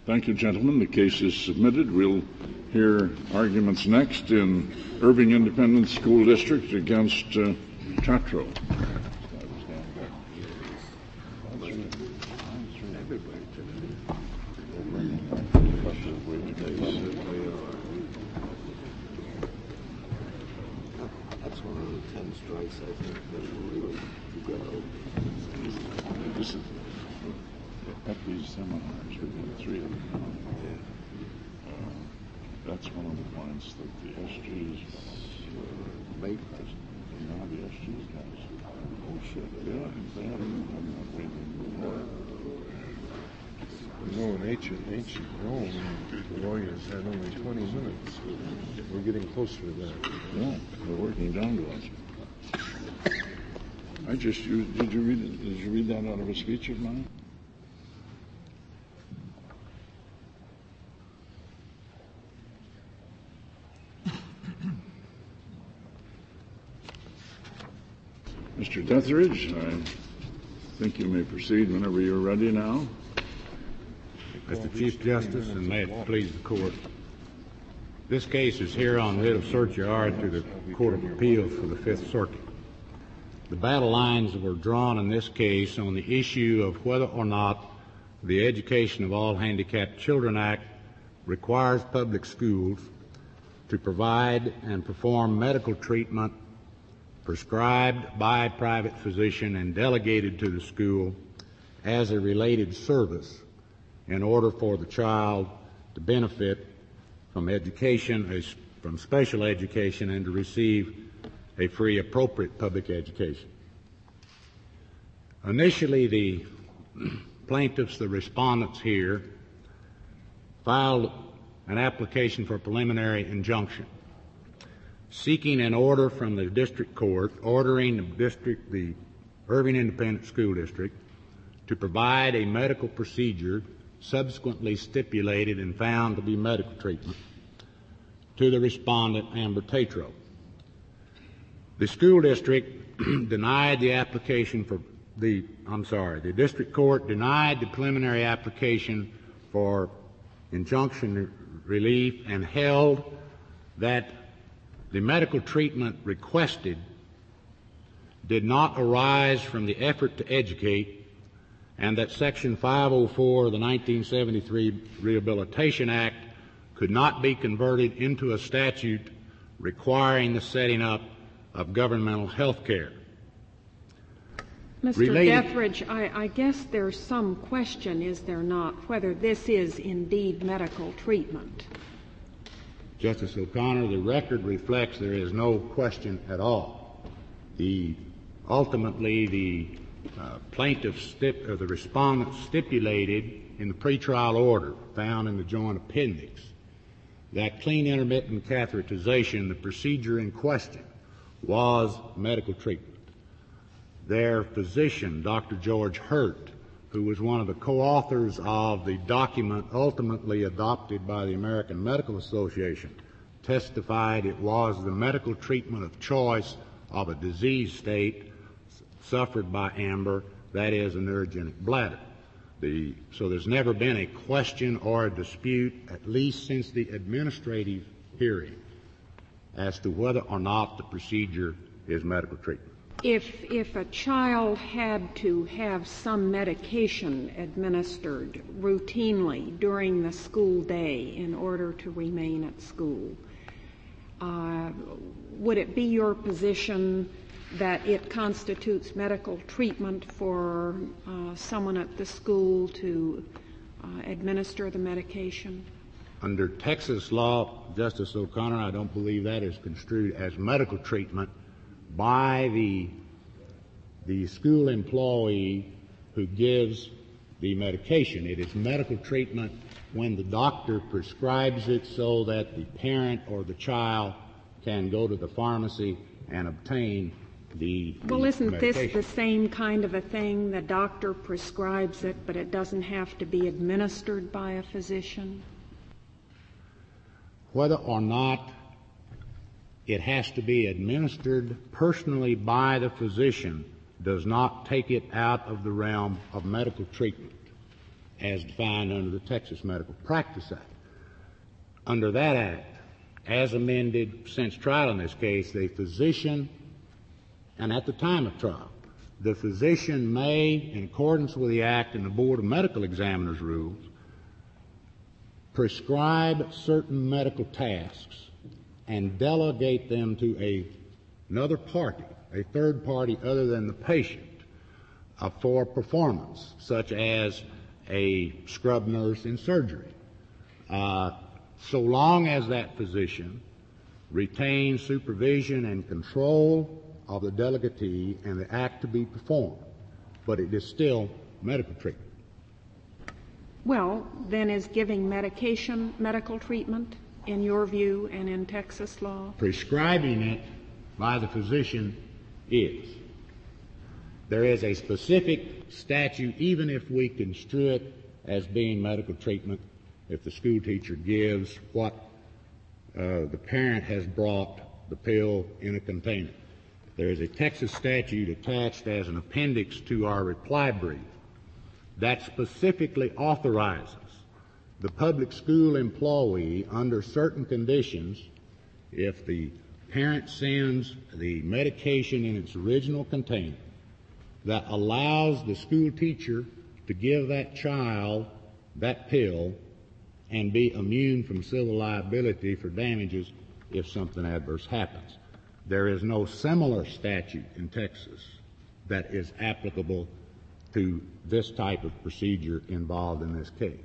Thank you, gentlemen. The case is submitted. We'll hear arguments next in Irving Independent School District against Tatro. That's one of the 10 strikes I think that really go. This is at these seminars, we've got 3 of them. That's one of the points that the SGs make. Now the SGs guys. Oh shit! Yeah, they haven't reading. In ancient Rome, the lawyers had only 20 minutes. We're getting closer to that. Yeah, they're working down to us. Did you read that out of a speech of mine? Mr. Detheridge, I think you may proceed whenever you're ready now. Mr. Chief Justice, and may it please the Court, this case is here on writ of certiorari to the Court of Appeals for the Fifth Circuit. The battle lines were drawn in this case on the issue of whether or not the Education of All Handicapped Children Act requires public schools to provide and perform medical treatment prescribed by a private physician and delegated to the school as a related service in order for the child to benefit from education, from special education, and to receive a free, appropriate public education. Initially, the plaintiffs, the respondents here, filed an application for preliminary injunction, seeking an order from the district court ordering the Irving Independent School District to provide a medical procedure subsequently stipulated and found to be medical treatment to the respondent, Amber Tatro. The school district denied the application for the district court denied the preliminary application for injunction relief and held that the medical treatment requested did not arise from the effort to educate, and that Section 504 of the 1973 Rehabilitation Act could not be converted into a statute requiring the setting up of governmental health care. Mr. Detheridge, I guess there's some question, is there not, whether this is indeed medical treatment? Justice O'Connor, the record reflects there is no question at all. Ultimately, the the respondent stipulated in the pretrial order found in the joint appendix that clean intermittent catheterization, the procedure in question, was medical treatment. Their physician, Dr. George Hurt, who was one of the co-authors of the document ultimately adopted by the American Medical Association, testified it was the medical treatment of choice of a disease state suffered by Amber, that is, a neurogenic bladder. So there's never been a question or a dispute, at least since the administrative hearing, as to whether or not the procedure is medical treatment. If a child had to have some medication administered routinely during the school day in order to remain at school, would it be your position that it constitutes medical treatment for someone at the school to administer the medication? Under Texas law, Justice O'Connor, I don't believe that is construed as medical treatment by the school employee who gives the medication. It is medical treatment when the doctor prescribes it so that the parent or the child can go to the pharmacy and obtain the Well, isn't medication. this the same kind of a thing? The doctor prescribes it, but it doesn't have to be administered by a physician? Whether or not it has to be administered personally by the physician does not take it out of the realm of medical treatment. as defined under the Texas Medical Practice Act. Under that act, as amended since trial in this case, the physician, and at the time of trial, the physician may, in accordance with the act and the Board of Medical Examiners rules, prescribe certain medical tasks and delegate them to another party, a third party other than the patient, for performance, such as a scrub nurse in surgery, so long as that physician retains supervision and control of the delegatee and the act to be performed, but it is still medical treatment. Well, then is giving medication medical treatment in your view and in Texas law? Prescribing it by the physician is. There is a specific statute, even if we construe it as being medical treatment, if the school teacher gives what the parent has brought, the pill, in a container. There is a Texas statute attached as an appendix to our reply brief that specifically authorizes the public school employee, under certain conditions, if the parent sends the medication in its original container, that allows the school teacher to give that child that pill and be immune from civil liability for damages if something adverse happens. There is no similar statute in Texas that is applicable to this type of procedure involved in this case.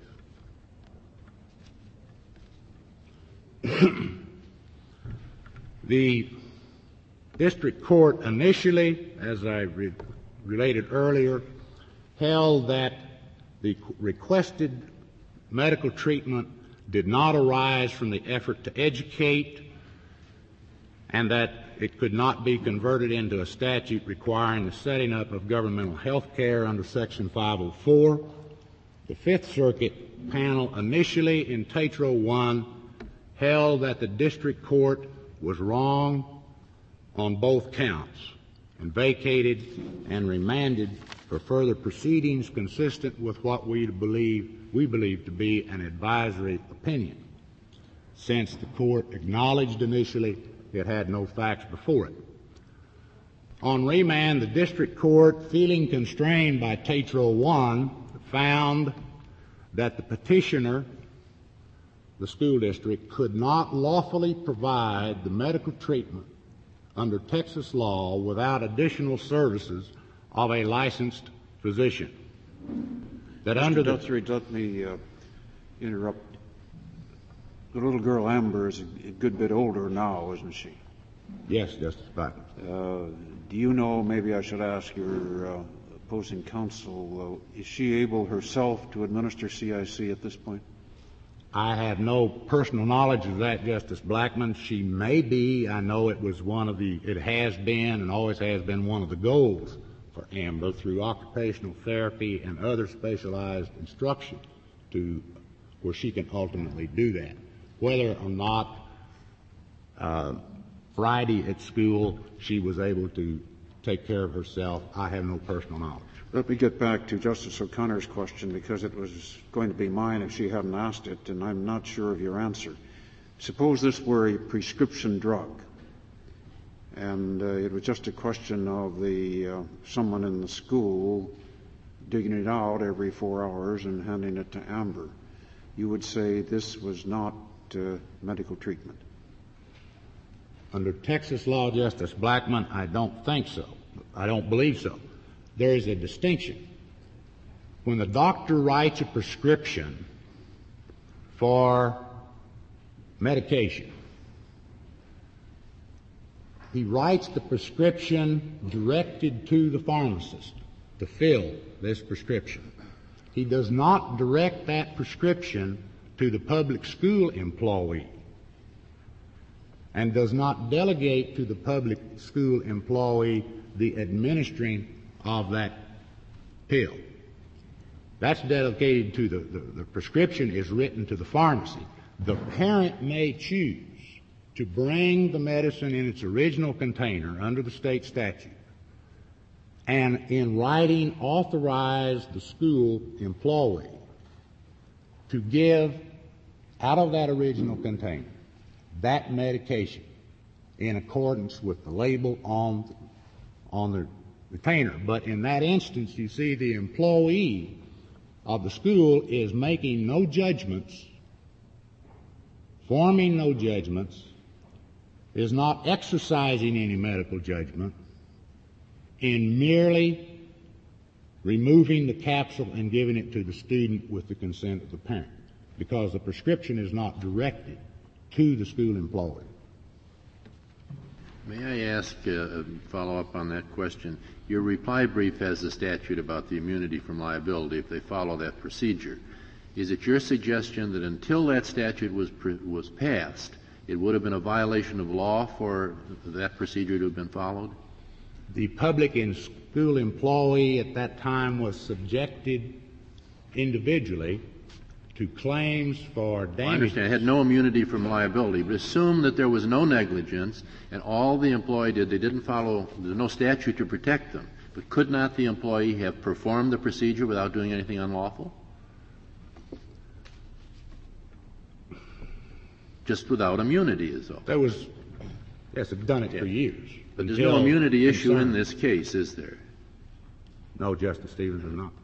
The district court initially, as I related earlier, held that the requested medical treatment did not arise from the effort to educate, and that it could not be converted into a statute requiring the setting up of governmental health care under Section 504. The Fifth Circuit panel initially in Tatro 1 held that the district court was wrong on both counts and vacated and remanded for further proceedings consistent with what we believe to be an advisory opinion, since the court acknowledged initially it had no facts before it. On remand, the district court, feeling constrained by Tatro 1, found that the petitioner, the school district, could not lawfully provide the medical treatment under Texas law without additional services of a licensed physician. That Mr. under Duthridge, let me interrupt. The little girl Amber is a good bit older now, isn't she? Yes, Justice Blackmun. Do you know, maybe I should ask your opposing counsel, is she able herself to administer CIC at this point? I have no personal knowledge of that, Justice Blackmun. She may be. I know it was it has been and always has been one of the goals for Amber through occupational therapy and other specialized instruction where she can ultimately do that. Whether or not Friday at school she was able to take care of herself, I have no personal knowledge. Let me get back to Justice O'Connor's question, because it was going to be mine if she hadn't asked it, and I'm not sure of your answer. Suppose this were a prescription drug, and it was just a question of someone in the school digging it out every 4 hours and handing it to Amber. You would say this was not medical treatment? Under Texas law, Justice Blackmun, I don't think so. I don't believe so. There is a distinction. When the doctor writes a prescription for medication, he writes the prescription directed to the pharmacist to fill this prescription. He does not direct that prescription to the public school employee and does not delegate to the public school employee the administering of that pill. That's delegated to the prescription is written to the pharmacy. The parent may choose to bring the medicine in its original container under the state statute and in writing authorize the school employee to give out of that original container that medication in accordance with the label on the container. But in that instance, you see the employee of the school is making no judgments, forming no judgments, is not exercising any medical judgment in merely removing the capsule and giving it to the student with the consent of the parent, because the prescription is not directed to the school employee. May I ask follow up on that question? Your reply brief has a statute about the immunity from liability if they follow that procedure. Is it your suggestion that until that statute was passed, it would have been a violation of law for that procedure to have been followed? The public and school employee at that time was subjected individually to claims for damage. I understand. It had no immunity from liability, but assume that there was no negligence and all the employee did, they didn't follow, there's no statute to protect them. But could not the employee have performed the procedure without doing anything unlawful? Just without immunity is all. There was, yes, they've done it for years. But there's no immunity issue in this case, is there? No, Justice Stevens, there's not.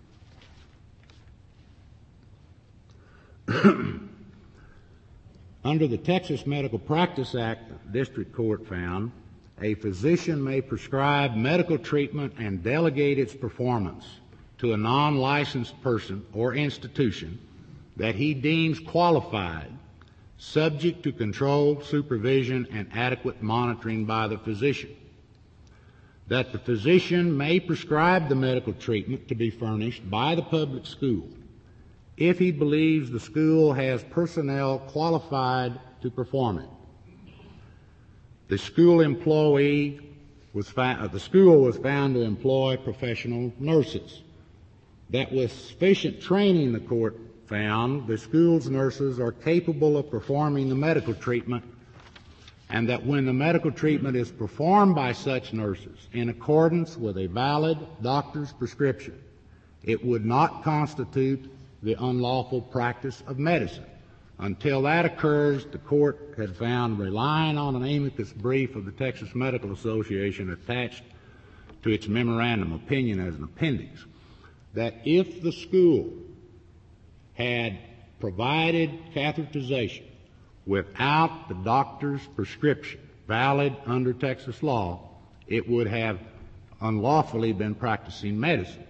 Under the Texas Medical Practice Act, the district court found a physician may prescribe medical treatment and delegate its performance to a non-licensed person or institution that he deems qualified, subject to control, supervision, and adequate monitoring by the physician. That the physician may prescribe the medical treatment to be furnished by the public school if he believes the school has personnel qualified to perform it. The school was found to employ professional nurses. That with sufficient training, the court found, the school's nurses are capable of performing the medical treatment, and that when the medical treatment is performed by such nurses in accordance with a valid doctor's prescription, it would not constitute the unlawful practice of medicine. Until that occurs, the court had found, relying on an amicus brief of the Texas Medical Association attached to its memorandum opinion as an appendix, that if the school had provided catheterization without the doctor's prescription, valid under Texas law, it would have unlawfully been practicing medicine.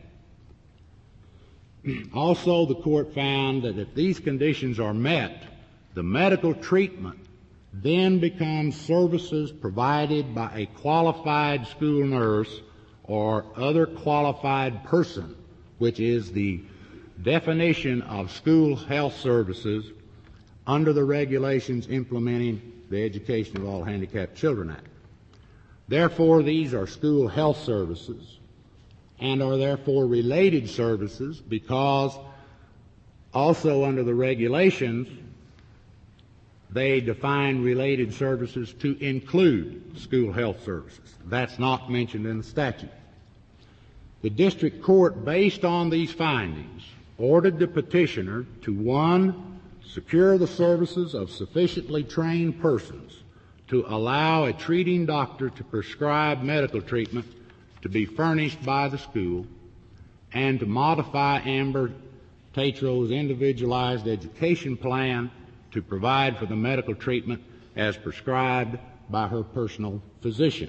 Also, the court found that if these conditions are met, the medical treatment then becomes services provided by a qualified school nurse or other qualified person, which is the definition of school health services under the regulations implementing the Education of All Handicapped Children Act. Therefore, these are school health services and are therefore related services, because also under the regulations they define related services to include school health services. That's not mentioned in the statute. The district court, based on these findings, ordered the petitioner to, 1, secure the services of sufficiently trained persons to allow a treating doctor to prescribe medical treatment to be furnished by the school, and to modify Amber Tatro's individualized education plan to provide for the medical treatment as prescribed by her personal physician.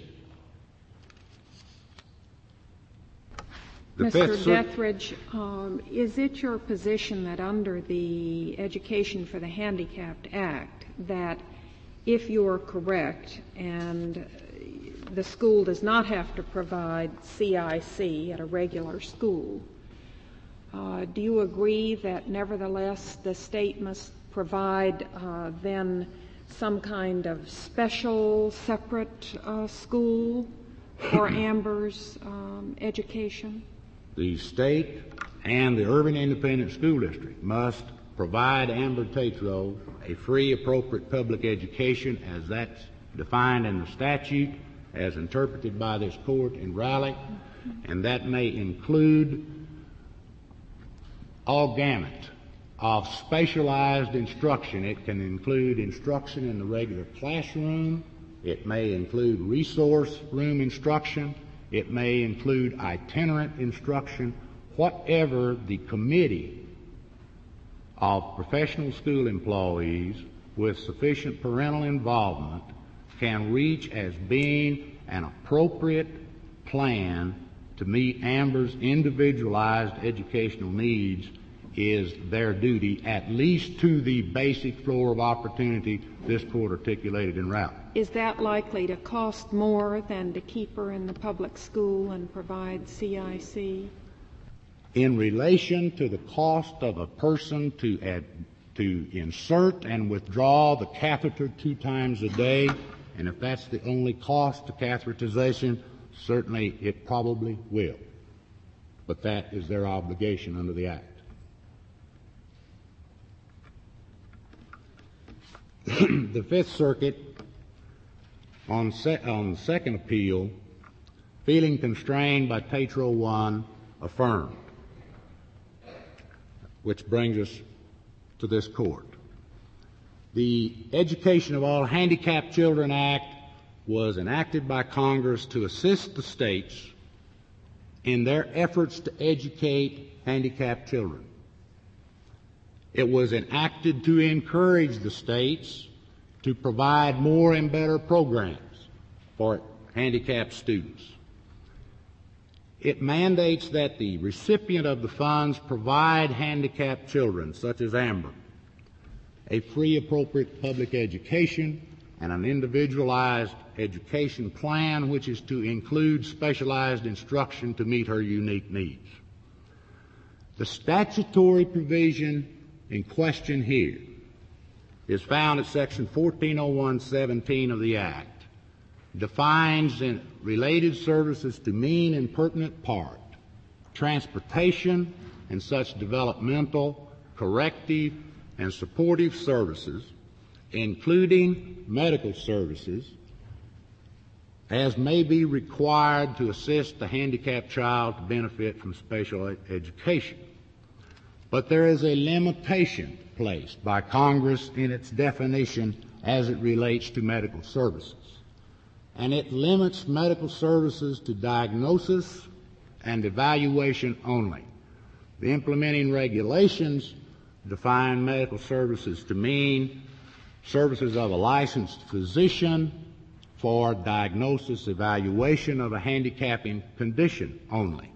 Mr. Dethridge, is it your position that under the Education for the Handicapped Act, that if you are correct and the school does not have to provide CIC at a regular school, do you agree that nevertheless the state must provide then some kind of special, separate school for Amber's education? The state and the Urban Independent School District must provide Amber Tatro a free, appropriate public education as that's defined in the statute, as interpreted by this court in Raleigh, and that may include all gamut of specialized instruction. It can include instruction in the regular classroom. It may include resource room instruction. It may include itinerant instruction. Whatever the committee of professional school employees with sufficient parental involvement can reach as being an appropriate plan to meet Amber's individualized educational needs is their duty, at least to the basic floor of opportunity this Court articulated in Route. Is that likely to cost more than to keep her in the public school and provide CIC? In relation to the cost of a person to insert and withdraw the catheter 2 times a day, and if that's the only cost to catheterization, certainly it probably will. But that is their obligation under the Act. The Fifth Circuit, on second appeal, feeling constrained by Tetro 1, affirmed, which brings us to this Court. The Education of All Handicapped Children Act was enacted by Congress to assist the states in their efforts to educate handicapped children. It was enacted to encourage the states to provide more and better programs for handicapped students. It mandates that the recipient of the funds provide handicapped children, such as Amber, a free, appropriate public education and an individualized education plan which is to include specialized instruction to meet her unique needs. The statutory provision in question here is found at Section 1401(17) of the Act, defines in related services to mean in pertinent part transportation and such developmental, corrective, and supportive services, including medical services, as may be required to assist the handicapped child to benefit from special education. But there is a limitation placed by Congress in its definition as it relates to medical services. And it limits medical services to diagnosis and evaluation only. The implementing regulations define medical services to mean services of a licensed physician for diagnosis, evaluation of a handicapping condition only.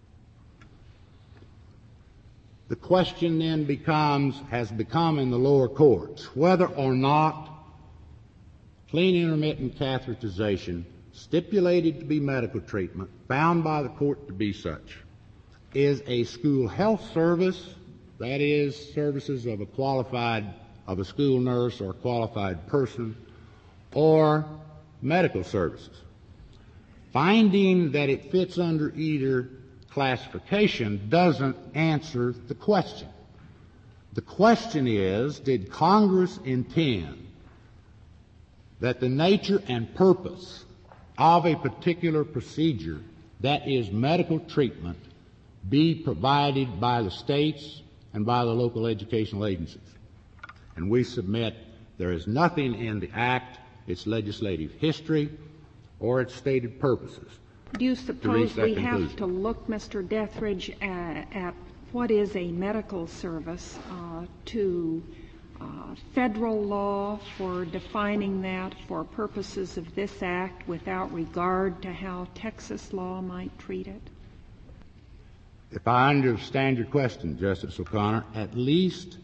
The question then has become in the lower courts whether or not clean intermittent catheterization, stipulated to be medical treatment, found by the court to be such, is a school health service, that is, services of a school nurse or qualified person, or medical services. Finding that it fits under either classification doesn't answer the question. The question is, did Congress intend that the nature and purpose of a particular procedure that is medical treatment be provided by the states and by the local educational agencies? And we submit there is nothing in the Act, its legislative history, or its stated purposes. Do you suppose we have to look, Mr. Dethridge, at what is a medical service to federal law for defining that for purposes of this Act without regard to how Texas law might treat it? If I understand your question, Justice O'Connor, at least,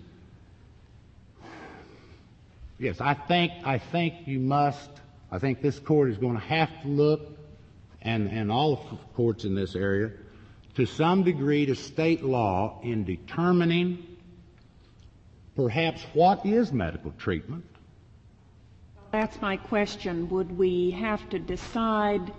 yes, I think you must, I think this Court is going to have to look, and all the courts in this area, to some degree to state law in determining perhaps what is medical treatment. That's my question. Would we have to decide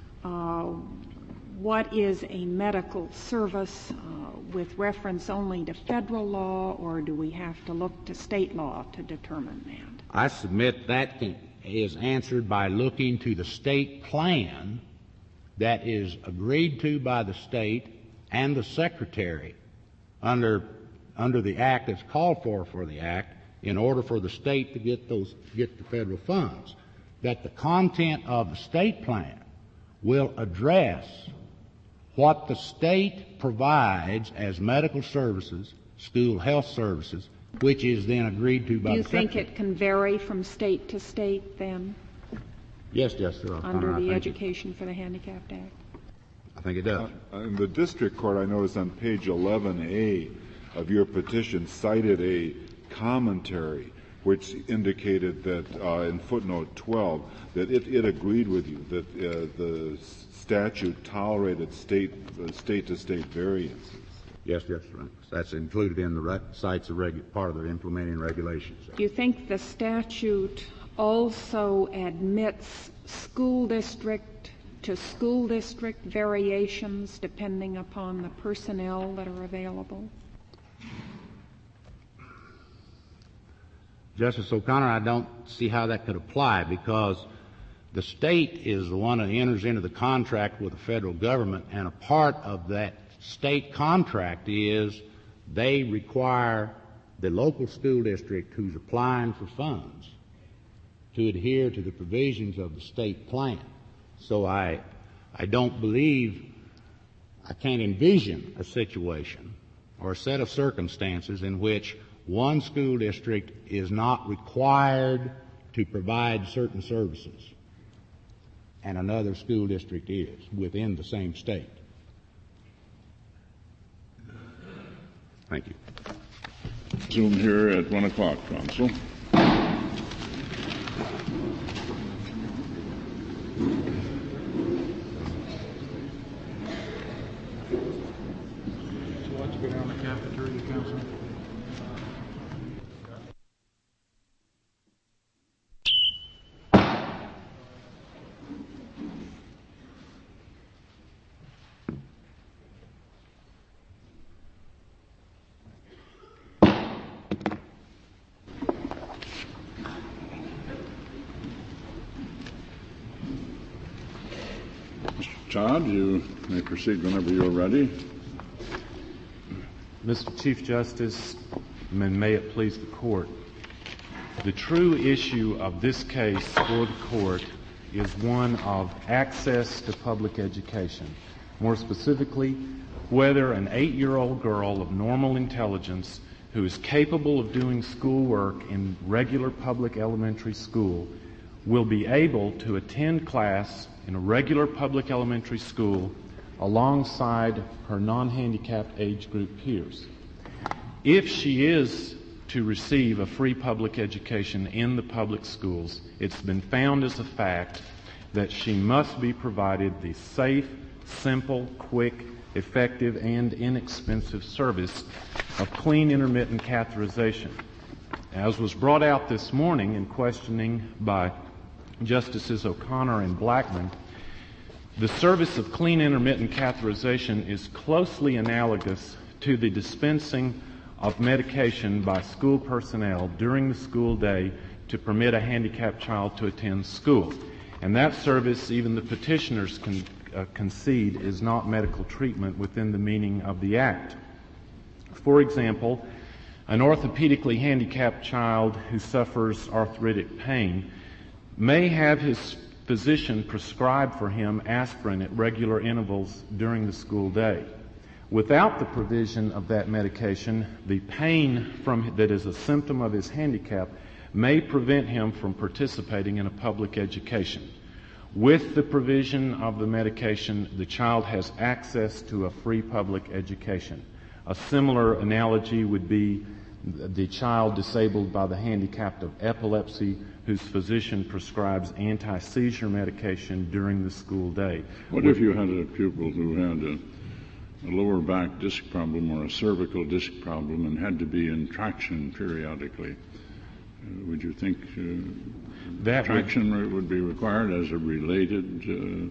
what is a medical service with reference only to federal law, or do we have to look to state law to determine that? I submit that is answered by looking to the state plan that is agreed to by the state and the Secretary under under the act that's called for the act in order for the state to get the federal funds, that the content of the state plan will address what the state provides as medical services, school health services, which is then agreed to by Do you the think secretary. it can vary from state to state then, Yes, Justice O'Connor, under I the think Education for the Handicapped Act? I think it does. In the district court, I noticed on page 11A of your petition cited a commentary which indicated that in footnote 12 that it agreed with you that the statute tolerated state-to-state variances. Yes, Justice. That's included in the cites part of the implementing regulations. Do you think the statute also admits school district to school district variations depending upon the personnel that are available? Justice O'Connor, I don't see how that could apply because the state is the one that enters into the contract with the federal government, and a part of that state contract is they require the local school district who's applying for funds to adhere to the provisions of the state plan. So I don't believe, I can't envision a situation or a set of circumstances in which one school district is not required to provide certain services and another school district is within the same state. Thank you. Resume here at 1 o'clock, Counsel. Go down the cafeteria, Counsel. Todd, you may proceed whenever you're ready. Mr. Chief Justice, and may it please the Court, the true issue of this case for the Court is one of access to public education. More specifically, whether an 8-year-old girl of normal intelligence who is capable of doing schoolwork in regular public elementary school will be able to attend class in a regular public elementary school alongside her non-handicapped age group peers. If she is to receive a free public education in the public schools, it's been found as a fact that she must be provided the safe, simple, quick, effective, and inexpensive service of clean intermittent catheterization. As was brought out this morning in questioning by Justices O'Connor and Blackmun, the service of clean intermittent catheterization is closely analogous to the dispensing of medication by school personnel during the school day to permit a handicapped child to attend school. And that service, even the petitioners concede, is not medical treatment within the meaning of the Act. For example, an orthopedically handicapped child who suffers arthritic pain may have his physician prescribe for him aspirin at regular intervals during the school day. Without the provision of that medication, the pain that is a symptom of his handicap may prevent him from participating in a public education. With the provision of the medication, the child has access to a free public education. A similar analogy would be the child disabled by the handicap of epilepsy whose physician prescribes anti-seizure medication during the school day. What if you had a pupil who had a lower back disc problem or a cervical disc problem and had to be in traction periodically? Would you think that traction would be required as a related?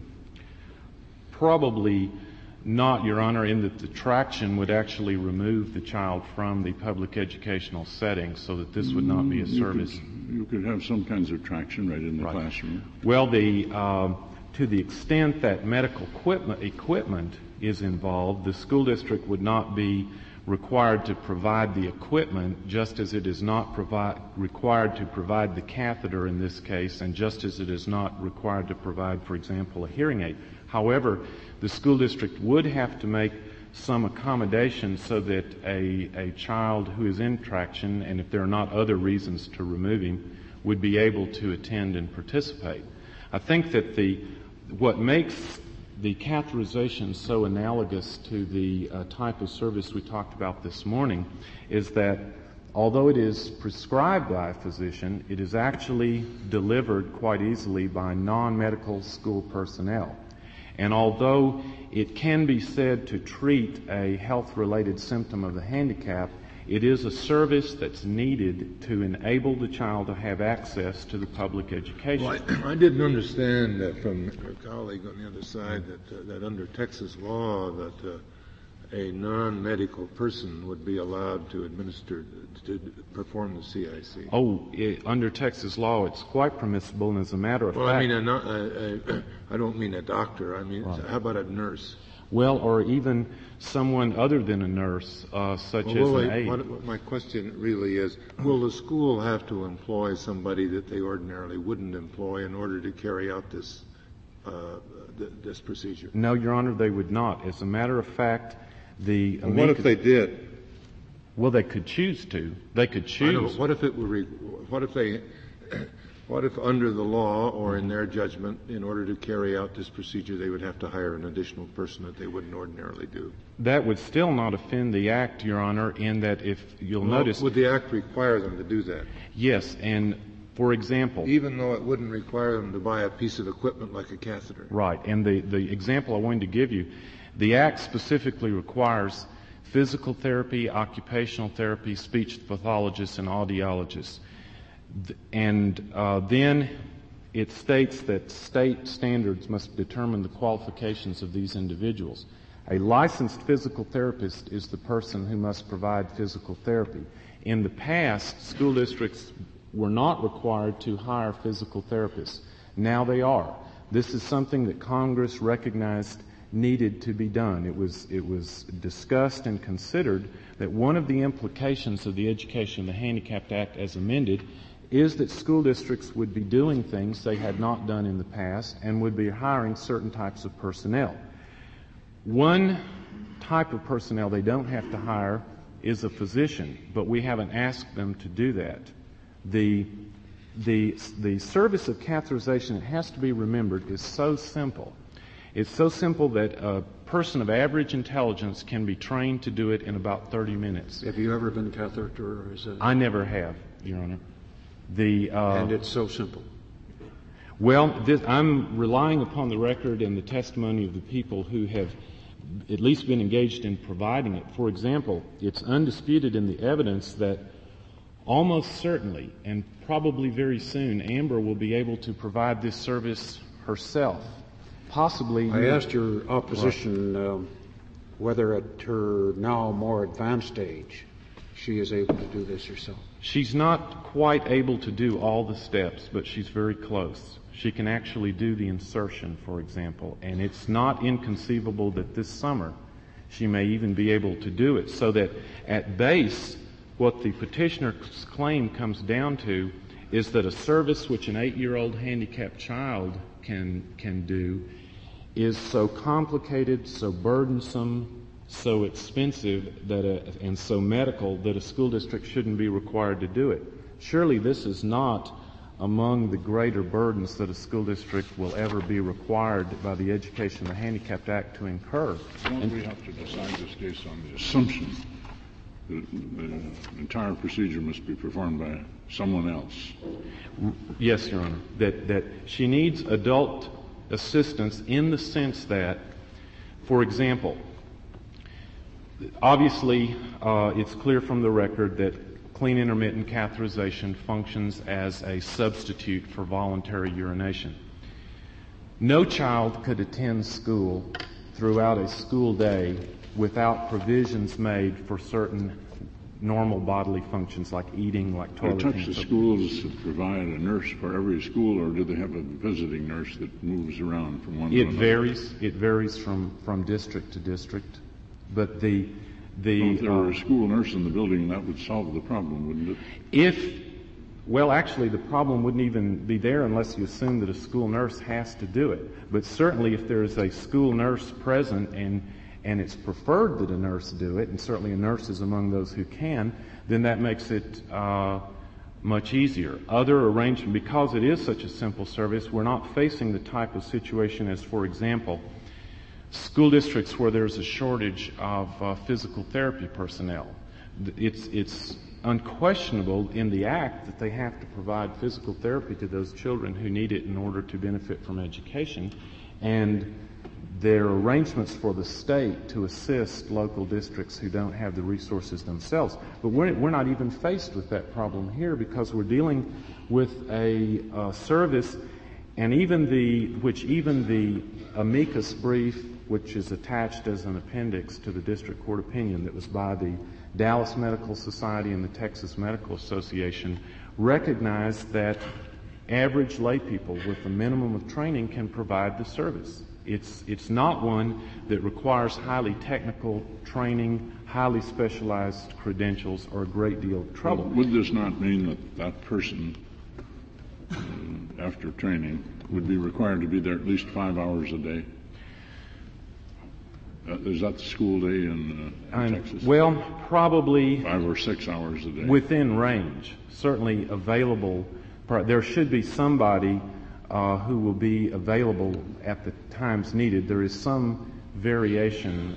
Probably not, Your Honor, in that the traction would actually remove the child from the public educational setting so that this would not be a service. You could have some kinds of traction right in the classroom. Well, to the extent that medical equipment is involved, the school district would not be required to provide the equipment, just as it is not required to provide the catheter in this case, and just as it is not required to provide, for example, a hearing aid. However, the school district would have to make some accommodation so that a child who is in traction, and if there are not other reasons to remove him, would be able to attend and participate. I think that what makes the catheterization so analogous to the type of service we talked about this morning is that although it is prescribed by a physician, it is actually delivered quite easily by non-medical school personnel. And although it can be said to treat a health-related symptom of the handicap, it is a service that's needed to enable the child to have access to the public education. Well, I didn't understand from a colleague on the other side that under Texas law that a non-medical person would be allowed to perform the CIC. Under Texas law, it's quite permissible, and as a matter of fact... I mean, I don't mean a doctor. I mean, how about a nurse? Well, or even someone other than a nurse, such as an aide. My question really is, will the school have to employ somebody that they ordinarily wouldn't employ in order to carry out this procedure? No, Your Honor, they would not. As a matter of fact, what if they did? Well, they could choose to. They could choose. I know, what if under the law or in their judgment, in order to carry out this procedure, they would have to hire an additional person that they wouldn't ordinarily do? That would still not offend the Act, Your Honor, in that if you'll notice... Would the Act require them to do that? Yes, and for example... Even though it wouldn't require them to buy a piece of equipment like a catheter? Right, and the example I wanted to give you, the Act specifically requires physical therapy, occupational therapy, speech pathologists, and audiologists. And then it states that state standards must determine the qualifications of these individuals. A licensed physical therapist is the person who must provide physical therapy. In the past, school districts were not required to hire physical therapists. Now they are. This is something that Congress recognized needed to be done. It was discussed and considered that one of the implications of the Education of the Handicapped Act as amended is that school districts would be doing things they had not done in the past and would be hiring certain types of personnel. One type of personnel they don't have to hire is a physician, but we haven't asked them to do that. The service of catheterization, it has to be remembered, is so simple. It's so simple that a person of average intelligence can be trained to do it in about 30 minutes. Have you ever been catheterized? I never have, Your Honor. And it's so simple. Well, I'm relying upon the record and the testimony of the people who have at least been engaged in providing it. For example, it's undisputed in the evidence that almost certainly, and probably very soon, Amber will be able to provide this service herself. Possibly... I asked your opposition whether at her now more advanced age she is able to do this herself. She's not quite able to do all the steps, but she's very close. She can actually do the insertion, for example, and it's not inconceivable that this summer she may even be able to do it. So that at base, what the petitioner's claim comes down to is that a service which an 8-year-old handicapped child can do is so complicated, so burdensome, so expensive and so medical that a school district shouldn't be required to do it. Surely this is not among the greater burdens that a school district will ever be required by the Education of the Handicapped Act to incur. Don't we have to decide this case on the assumption that the entire procedure must be performed by someone else? Yes, Your Honor. That she needs adult assistance in the sense that, for example, obviously, it's clear from the record that clean intermittent catheterization functions as a substitute for voluntary urination. No child could attend school throughout a school day without provisions made for certain normal bodily functions like eating, like toileting. Do touch the schools provide a nurse for every school, or do they have a visiting nurse that moves around from one to another? It varies from district to district. But If there were a school nurse in the building, that would solve the problem, wouldn't it? Well, actually, the problem wouldn't even be there unless you assume that a school nurse has to do it. But certainly if there's a school nurse present and it's preferred that a nurse do it, and certainly a nurse is among those who can, then that makes it much easier. Other arrangement, because it is such a simple service, we're not facing the type of situation as, for example, school districts where there's a shortage of physical therapy personnel. It's unquestionable in the Act that they have to provide physical therapy to those children who need it in order to benefit from education, and there are arrangements for the state to assist local districts who don't have the resources themselves. But we're not even faced with that problem here because we're dealing with a service, and even the amicus brief, which is attached as an appendix to the district court opinion that was by the Dallas Medical Society and the Texas Medical Association, recognized that average lay people with a minimum of training can provide the service. It's not one that requires highly technical training, highly specialized credentials, or a great deal of trouble. Well, would this not mean that that person, after training, would be required to be there at least 5 hours a day? Is that the school day in Texas? Well, probably 5 or 6 hours a day. Within range, certainly available. There should be somebody who will be available at the times needed. There is some variation.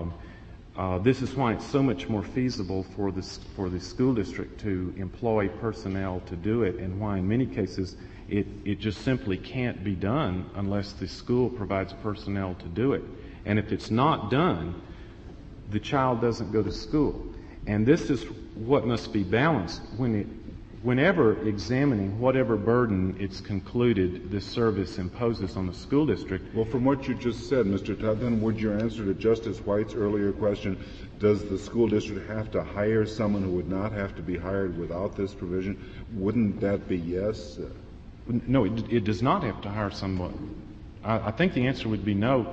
This is why it's so much more feasible for the school district to employ personnel to do it, and why in many cases it just simply can't be done unless the school provides personnel to do it. And if it's not done, the child doesn't go to school. And this is what must be balanced whenever examining whatever burden it's concluded this service imposes on the school district. Well, from what you just said, Mr. Todd, then would your answer to Justice White's earlier question, does the school district have to hire someone who would not have to be hired without this provision? Wouldn't that be yes? No, it does not have to hire someone. I think the answer would be no.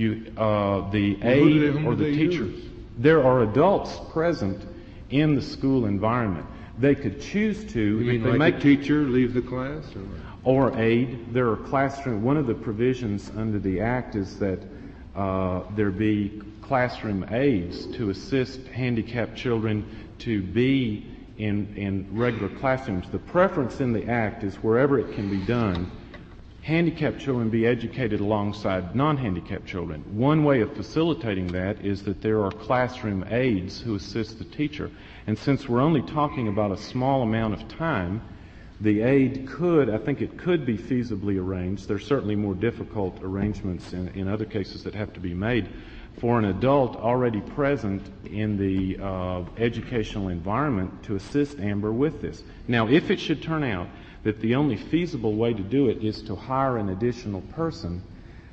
The aide or the teacher. There are adults present in the school environment. They could choose to. You mean like a teacher leave the class? Or aide. There are classroom. One of the provisions under the Act is that there be classroom aides to assist handicapped children to be in regular classrooms. The preference in the Act is wherever it can be done, handicapped children be educated alongside non-handicapped children. One way of facilitating that is that there are classroom aides who assist the teacher. And since we're only talking about a small amount of time, the aide I think it could be feasibly arranged. There's certainly more difficult arrangements in other cases that have to be made for an adult already present in the educational environment to assist Amber with this. Now, if it should turn out that the only feasible way to do it is to hire an additional person,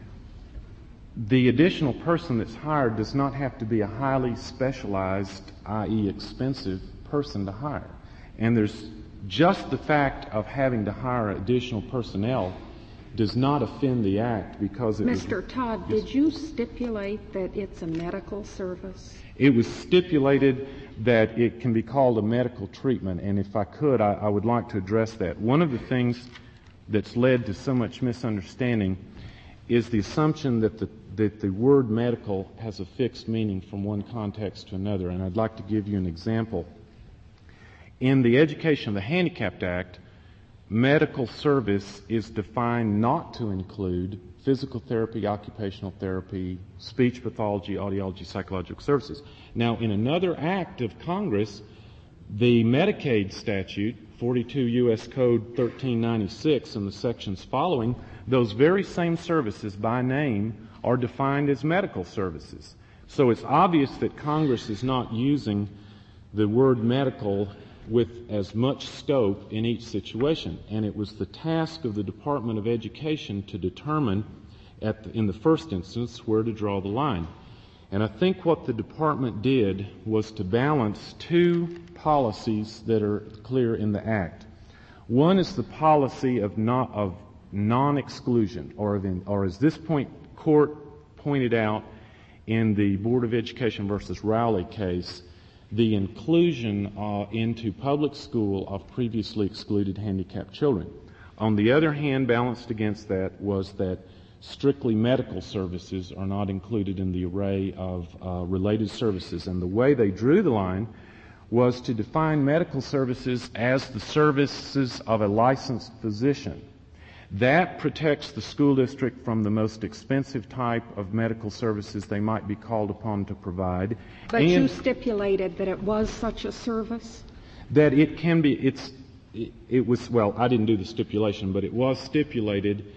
the additional person that's hired does not have to be a highly specialized, i.e. expensive person to hire. And there's just the fact of having to hire additional personnel does not offend the Act because it Mr. Todd, did you stipulate that it's a medical service? It was stipulated that it can be called a medical treatment, and if I could, I would like to address that. One of the things that's led to so much misunderstanding is the assumption that the word medical has a fixed meaning from one context to another, and I'd like to give you an example. In the Education of the Handicapped Act, medical service is defined not to include physical therapy, occupational therapy, speech pathology, audiology, psychological services. Now, in another act of Congress, the Medicaid statute, 42 U.S. Code 1396 and the sections following, those very same services by name are defined as medical services. So it's obvious that Congress is not using the word medical with as much scope in each situation. And it was the task of the Department of Education to determine in the first instance where to draw the line. And I think what the department did was to balance two policies that are clear in the Act. One is the policy of non-exclusion, or as this court pointed out in the Board of Education versus Rowley case the inclusion into public school of previously excluded handicapped children. On the other hand, balanced against that was that strictly medical services are not included in the array of related services. And the way they drew the line was to define medical services as the services of a licensed physician. That protects the school district from the most expensive type of medical services they might be called upon to provide. But you stipulated that it was such a service? That it can be, it was, well, I didn't do the stipulation, but it was stipulated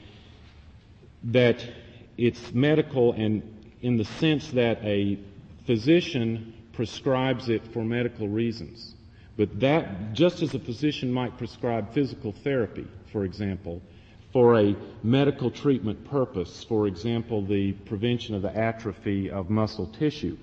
that it's medical, and in the sense that a physician prescribes it for medical reasons. But that, just as a physician might prescribe physical therapy, for example, for a medical treatment purpose, for example, the prevention of the atrophy of muscle tissue.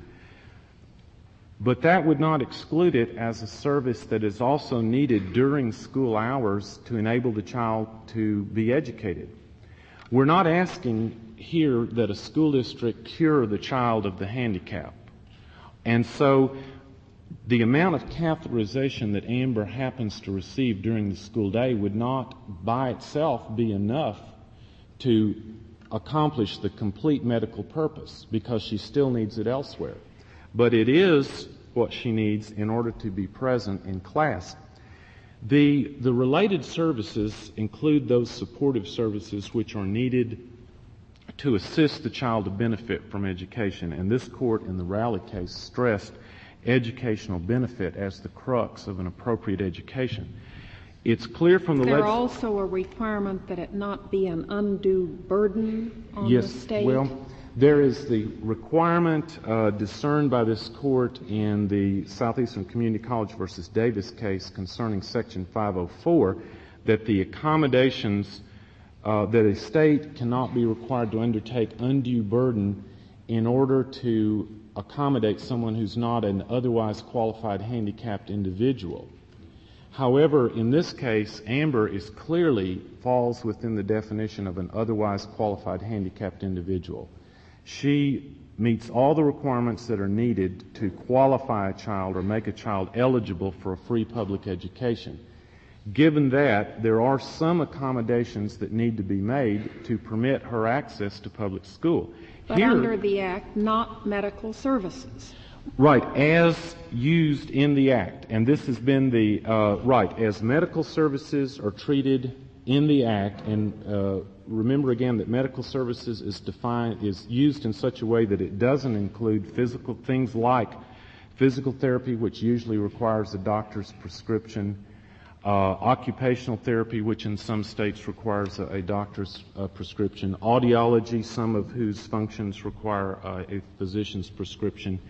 But that would not exclude it as a service that is also needed during school hours to enable the child to be educated. We're not asking here that a school district cure the child of the handicap. And so the amount of catheterization that Amber happens to receive during the school day would not by itself be enough to accomplish the complete medical purpose, because she still needs it elsewhere. But it is what she needs in order to be present in class. The related services include those supportive services which are needed to assist the child to benefit from education. And this court in the Rowley case stressed educational benefit as the crux of an appropriate education. It's clear from the Is there also a requirement that it not be an undue burden on the state? Yes, well, there is the requirement discerned by this court in the Southeastern Community College versus Davis case concerning Section 504 that the accommodations that a state cannot be required to undertake undue burden in order to accommodate someone who's not an otherwise qualified handicapped individual. However, in this case, Amber is clearly falls within the definition of an otherwise qualified handicapped individual. She meets all the requirements that are needed to qualify a child or make a child eligible for a free public education. Given that, there are some accommodations that need to be made to permit her access to public school. But under the Act, not medical services. Right, as used in the Act. And this has been the, as medical services are treated in the Act, and remember again that medical services is used in such a way that it doesn't include physical things like physical therapy, which usually requires a doctor's prescription, occupational therapy, which in some states requires a doctor's prescription, audiology, some of whose functions require a physician's prescription,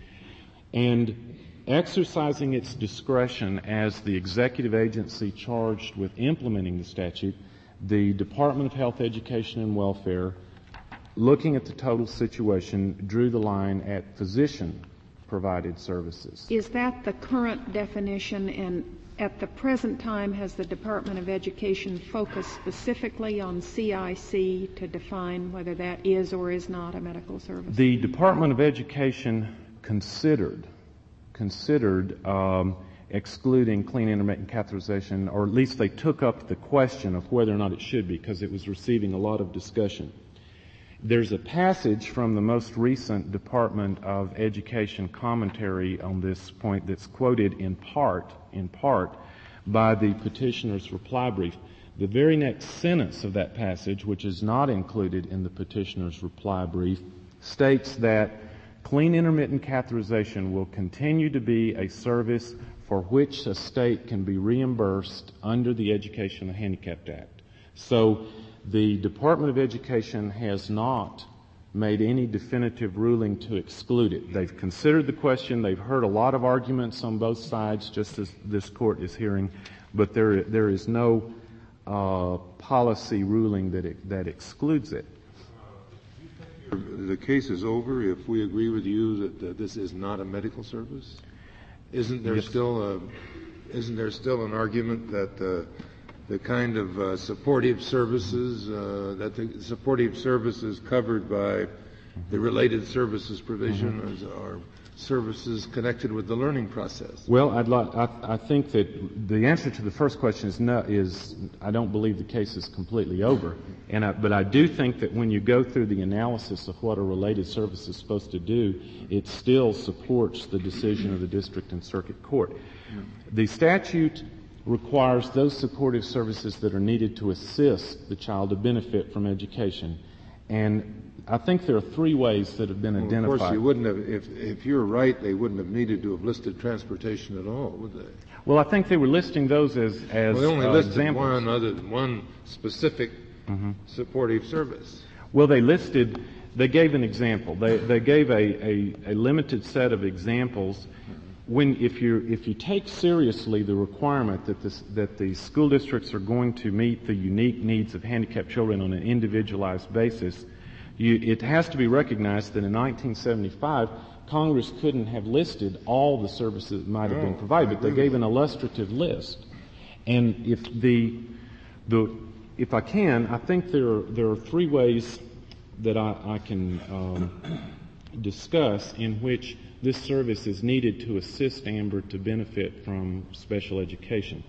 and exercising its discretion as the executive agency charged with implementing the statute, the Department of Health, Education, and Welfare, looking at the total situation, drew the line at physician-provided services. Is that the current definition, and at the present time has the Department of Education focused specifically on CIC to define whether that is or is not a medical service? The Department of Education considered excluding clean intermittent catheterization, or at least they took up the question of whether or not it should be, because it was receiving a lot of discussion. There's a passage from the most recent Department of Education commentary on this point that's quoted in part by the petitioner's reply brief. The very next sentence of that passage, which is not included in the petitioner's reply brief, states that clean intermittent catheterization will continue to be a service for which a state can be reimbursed under the Education of the Handicapped Act. So the Department of Education has not made any definitive ruling to exclude it. They've considered the question. They've heard a lot of arguments on both sides, just as this court is hearing, but there is no policy ruling that excludes it. The case is over if we agree with you that this is not a medical service? Isn't there still an argument that the kind of supportive services that the supportive services covered by the related services provision or services connected with the learning process? Well, I think that the answer to the first question is I don't believe the case is completely over. But I do think that when you go through the analysis of what a related service is supposed to do, it still supports the decision of the district and circuit court. The statute requires those supportive services that are needed to assist the child to benefit from education. And I think there are three ways that have been identified. Of course, you wouldn't have, if you're right, they wouldn't have needed to have listed transportation at all, would they? Well, I think they were listing those as well, they only listed examples. one specific supportive service. Well, they gave an example. They gave a limited set of examples. If you take seriously the requirement that the school districts are going to meet the unique needs of handicapped children on an individualized basis, it has to be recognized that in 1975, Congress couldn't have listed all the services that might have been provided, but they gave an illustrative list. And if I can, I think there are three ways that I can discuss in which this service is needed to assist Amber to benefit from special education.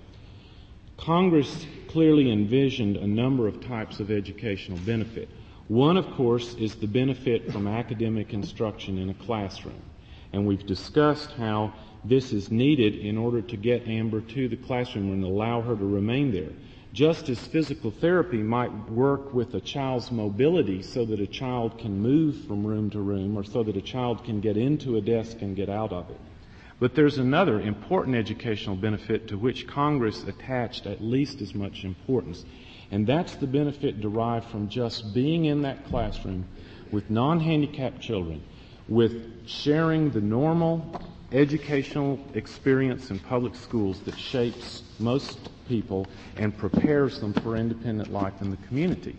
Congress clearly envisioned a number of types of educational benefit. One, of course, is the benefit from academic instruction in a classroom. And we've discussed how this is needed in order to get Amber to the classroom and allow her to remain there. Just as physical therapy might work with a child's mobility so that a child can move from room to room or so that a child can get into a desk and get out of it. But there's another important educational benefit to which Congress attached at least as much importance, and that's the benefit derived from just being in that classroom with non-handicapped children, with sharing the normal educational experience in public schools that shapes most people and prepares them for independent life in the community.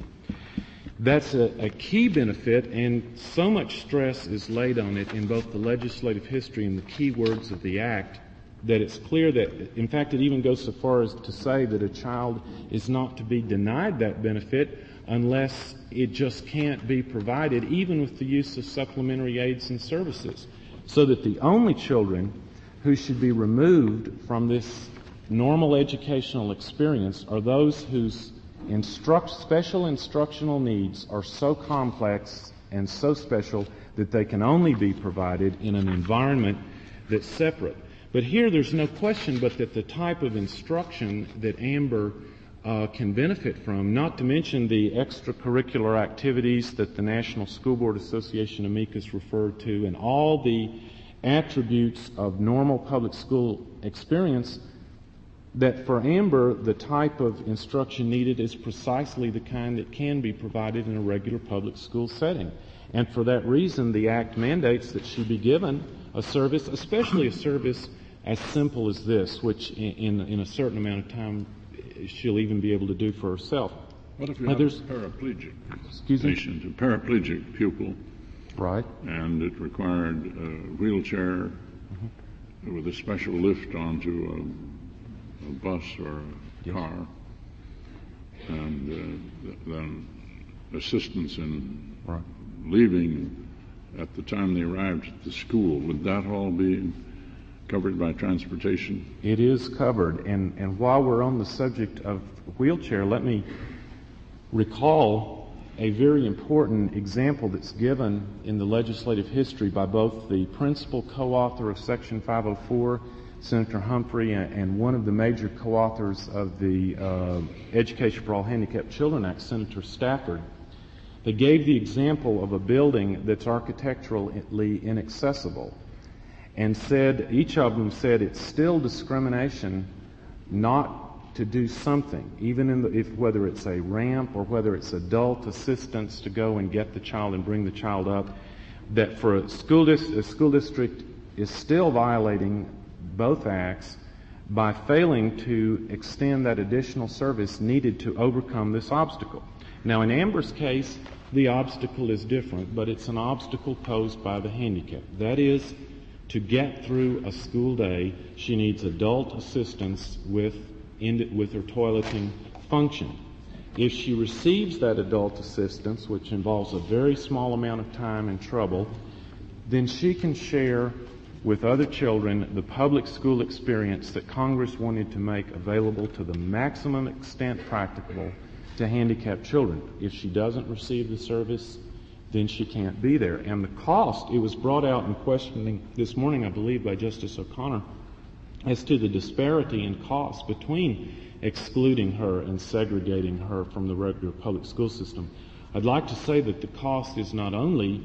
That's a key benefit, and so much stress is laid on it in both the legislative history and the key words of the Act that it's clear that, in fact, it even goes so far as to say that a child is not to be denied that benefit unless it just can't be provided, even with the use of supplementary aids and services. So that the only children who should be removed from this normal educational experience are those whose special instructional needs are so complex and so special that they can only be provided in an environment that's separate. But here there's no question but that the type of instruction that Amber can benefit from, not to mention the extracurricular activities that the National School Board Association amicus referred to, and all the attributes of normal public school experience, that for Amber, the type of instruction needed is precisely the kind that can be provided in a regular public school setting. And for that reason, the Act mandates that she be given a service, especially a service as simple as this, which in a certain amount of time she'll even be able to do for herself. What if you have a paraplegic patient, a paraplegic pupil, right, and it required a wheelchair with a special lift onto a bus or a car, and then assistance in leaving at the time they arrived at the school? Would that all be covered by transportation? It is covered. And while we're on the subject of wheelchair, let me recall a very important example that's given in the legislative history by both the principal co-author of Section 504, Senator Humphrey, and one of the major co-authors of the Education for All Handicapped Children Act, Senator Stafford. They gave the example of a building that's architecturally inaccessible, and each of them said it's still discrimination not to do something, even whether it's a ramp or whether it's adult assistance to go and get the child and bring the child up, that for a school district is still violating both acts by failing to extend that additional service needed to overcome this obstacle. Now, in Amber's case, the obstacle is different, but it's an obstacle posed by the handicap. That is, to get through a school day, she needs adult assistance with her toileting function. If she receives that adult assistance, which involves a very small amount of time and trouble, then she can share with other children the public school experience that Congress wanted to make available to the maximum extent practicable to handicapped children. If she doesn't receive the service, then she can't be there. And the cost, it was brought out in questioning this morning, I believe, by Justice O'Connor, as to the disparity in cost between excluding her and segregating her from the regular public school system. I'd like to say that the cost is not only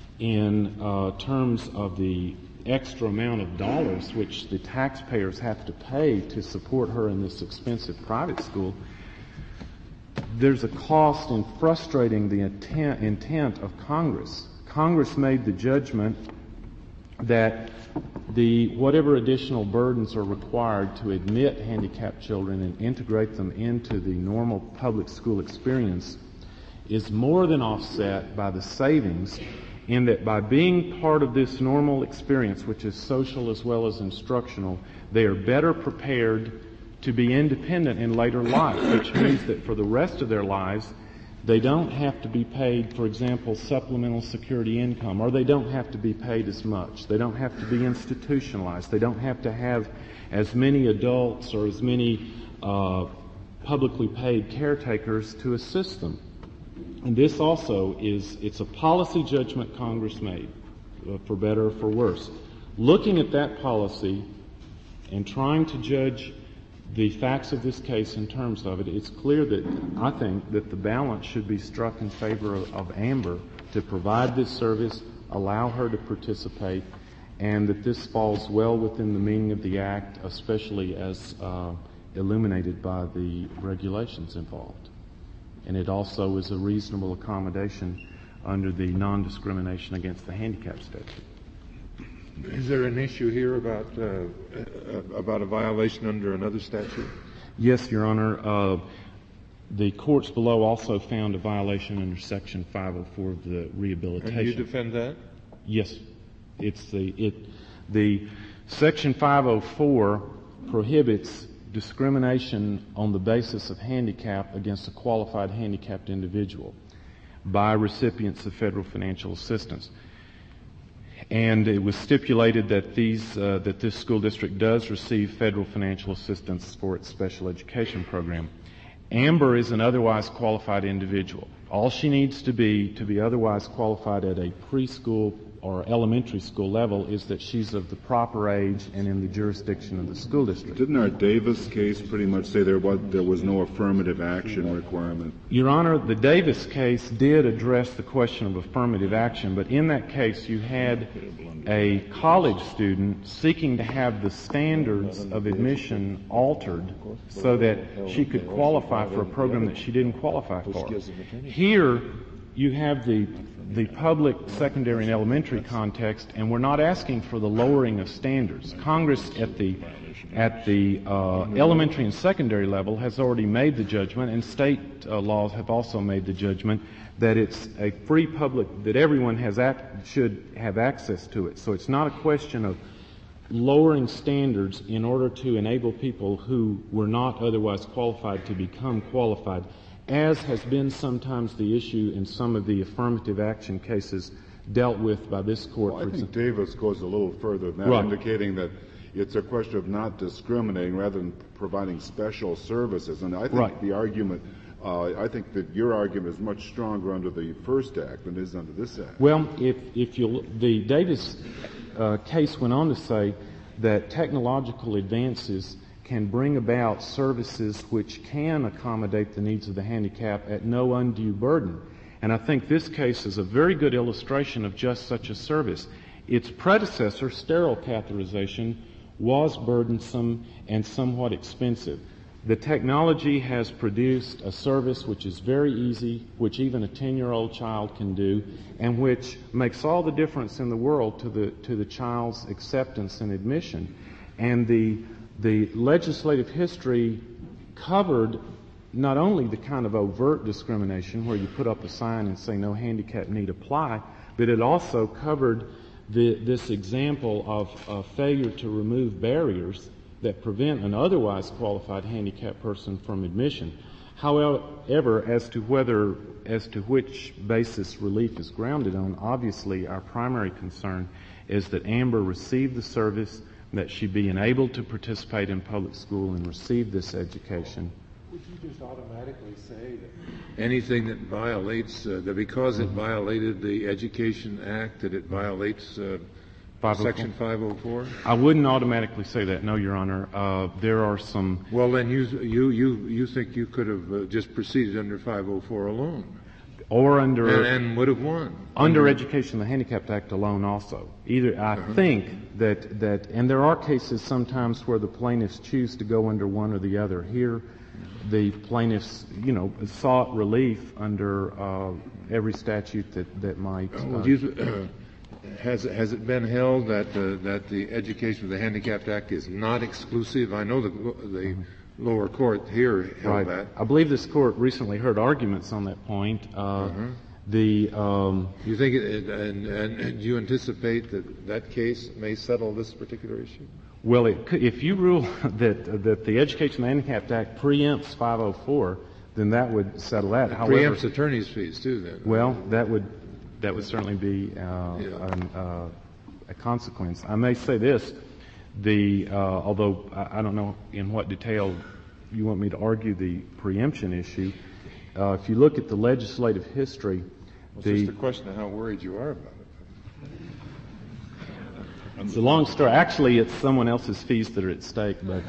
in terms of the extra amount of dollars which the taxpayers have to pay to support her in this expensive private school. There's a cost in frustrating the intent of Congress. Congress made the judgment that whatever additional burdens are required to admit handicapped children and integrate them into the normal public school experience is more than offset by the savings, in that by being part of this normal experience, which is social as well as instructional, they are better prepared to be independent in later life, which means that for the rest of their lives, they don't have to be paid, for example, supplemental security income, or they don't have to be paid as much. They don't have to be institutionalized. They don't have to have as many adults or as many publicly paid caretakers to assist them. And this also it's a policy judgment Congress made, for better or for worse. Looking at that policy and trying to judge the facts of this case in terms of it, it's clear that I think that the balance should be struck in favor of Amber to provide this service, allow her to participate, and that this falls well within the meaning of the Act, especially as illuminated by the regulations involved. And it also is a reasonable accommodation under the non-discrimination against the handicap statute. Is there an issue here about a violation under another statute? Yes, Your Honor. The courts below also found a violation under Section 504 of the Rehabilitation. And you defend that? Yes. It's the Section 504 prohibits discrimination on the basis of handicap against a qualified handicapped individual by recipients of federal financial assistance. And it was stipulated that this school district does receive federal financial assistance for its special education program. Amber is an otherwise qualified individual. All she needs to be otherwise qualified at a preschool or elementary school level is that she's of the proper age and in the jurisdiction of the school district. Didn't our Davis case pretty much say there was no affirmative action requirement? Your Honor, the Davis case did address the question of affirmative action, but in that case you had a college student seeking to have the standards of admission altered so that she could qualify for a program that she didn't qualify for. Here you have the public, secondary, and elementary context, and we're not asking for the lowering of standards. Congress at the elementary and secondary level has already made the judgment, and state laws have also made the judgment that it's a free public, that everyone should have access to it. So it's not a question of lowering standards in order to enable people who were not otherwise qualified to become qualified, as has been sometimes the issue in some of the affirmative action cases dealt with by this court. Well, I think Davis goes a little further than that, right, indicating that it's a question of not discriminating rather than providing special services. And I think right, the argument, I think that your argument is much stronger under the first act than it is under this act. Well, the Davis case went on to say that technological advances can bring about services which can accommodate the needs of the handicapped at no undue burden. And I think this case is a very good illustration of just such a service. Its predecessor, sterile catheterization, was burdensome and somewhat expensive. The technology has produced a service which is very easy, which even a 10-year-old child can do, and which makes all the difference in the world to the child's acceptance and admission. And the legislative history covered not only the kind of overt discrimination where you put up a sign and say no handicap need apply, but it also covered this example of failure to remove barriers that prevent an otherwise qualified handicapped person from admission. However, as to which basis relief is grounded on, obviously our primary concern is that Amber receive the service, that she be enabled to participate in public school and receive this education. Would you just automatically say that anything that violates, that because it violated the Education Act, that it violates Section 504? I wouldn't automatically say that, no, Your Honor. There are some... Well, then you think you could have just proceeded under 504 alone? Or under... And would have won? Under Education of the Handicapped Act alone also. I think that, and there are cases sometimes where the plaintiffs choose to go under one or the other. Here, the plaintiffs, sought relief under every statute that might... Has it been held that the Education of the Handicapped Act is not exclusive? I know the lower court here held that. I believe this court recently heard arguments on that point. You think, and do you anticipate that case may settle this particular issue? Well, if you rule that the Education of the Handicapped Act preempts 504, then that would settle that. It preempts attorney's fees too, then. Well, that would certainly be a consequence. I may say this, although I don't know in what detail you want me to argue the preemption issue, if you look at the legislative history... It's just a question of how worried you are about it. It's a long story. Actually, it's someone else's fees that are at stake, but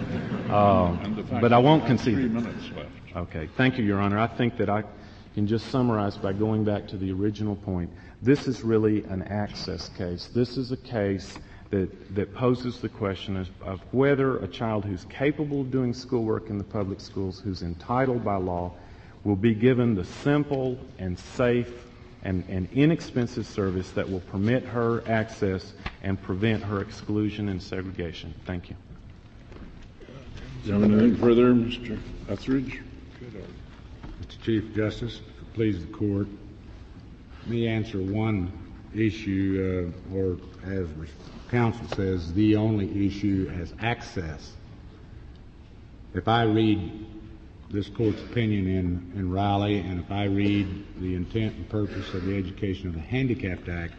I won't concede. 3 minutes left. Okay. Thank you, Your Honor. I think that I can just summarize by going back to the original point. This is really an access case. This is a case that poses the question of whether a child who's capable of doing schoolwork in the public schools, who's entitled by law, will be given the simple and safe and inexpensive service that will permit her access and prevent her exclusion and segregation. Thank you. Do you have anything further, Mr. Etheridge? Mr. Chief Justice, please the court. Let me answer one issue, or as counsel says, the only issue as access. If I read this court's opinion in Raleigh, and if I read the intent and purpose of the Education of the Handicapped Act,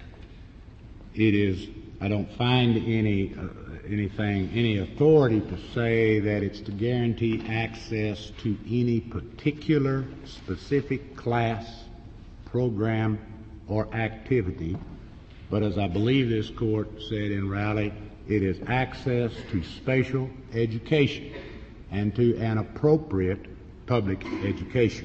I don't find any authority to say that it's to guarantee access to any particular specific class, program, or activity. But as I believe this court said in Raleigh, it is access to spatial education and to an appropriate public education.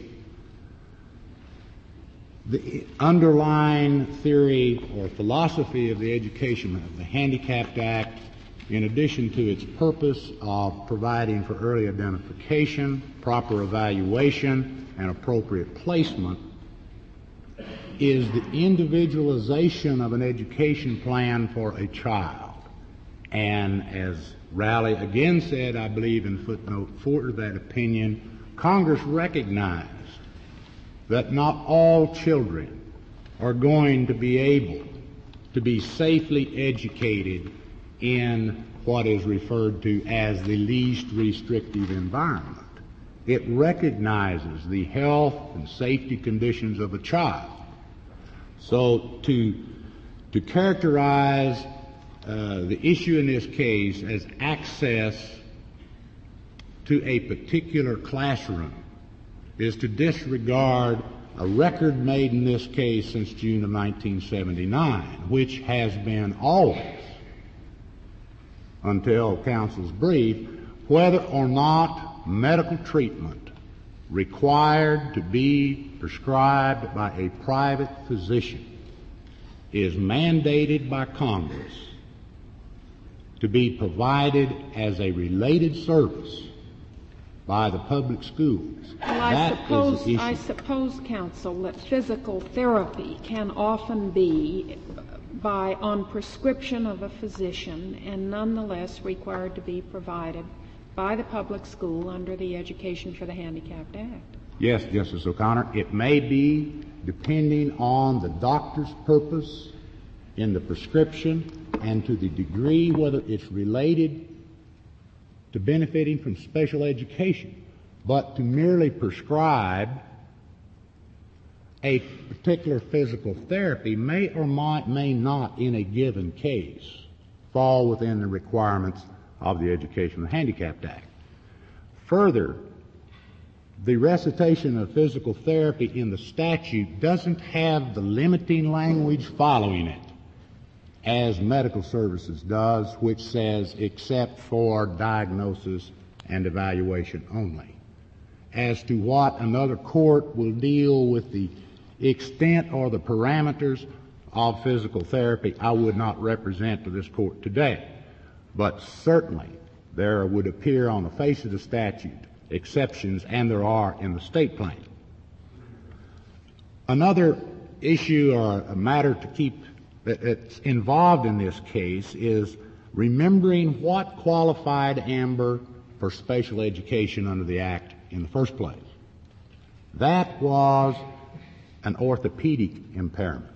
The underlying theory or philosophy of the Education of the Handicapped Act, in addition to its purpose of providing for early identification, proper evaluation, and appropriate placement, is the individualization of an education plan for a child. And as Raleigh again said, I believe in footnote 4 of that opinion, Congress recognized that not all children are going to be able to be safely educated in what is referred to as the least restrictive environment. It recognizes the health and safety conditions of a child. So to characterize the issue in this case as access to a particular classroom is to disregard a record made in this case since June of 1979, which has been always, until counsel's brief, whether or not medical treatment required to be prescribed by a private physician is mandated by Congress to be provided as a related service by the public schools. Well, I suppose, counsel, that physical therapy can often be on prescription of a physician and nonetheless required to be provided by the public school under the Education for the Handicapped Act. Yes, Justice O'Connor, it may be depending on the doctor's purpose in the prescription and to the degree whether it's related to benefiting from special education, but to merely prescribe a particular physical therapy may or may not, in a given case, fall within the requirements of the Education of the Handicapped Act. Further, the recitation of physical therapy in the statute doesn't have the limiting language following it, as medical services does, which says except for diagnosis and evaluation only. As to what another court will deal with the extent or the parameters of physical therapy, I would not represent to this court today. But certainly there would appear on the face of the statute exceptions, and there are in the state claim. Another issue or a matter to keep that's involved in this case is remembering what qualified Amber for special education under the Act in the first place. That was an orthopedic impairment.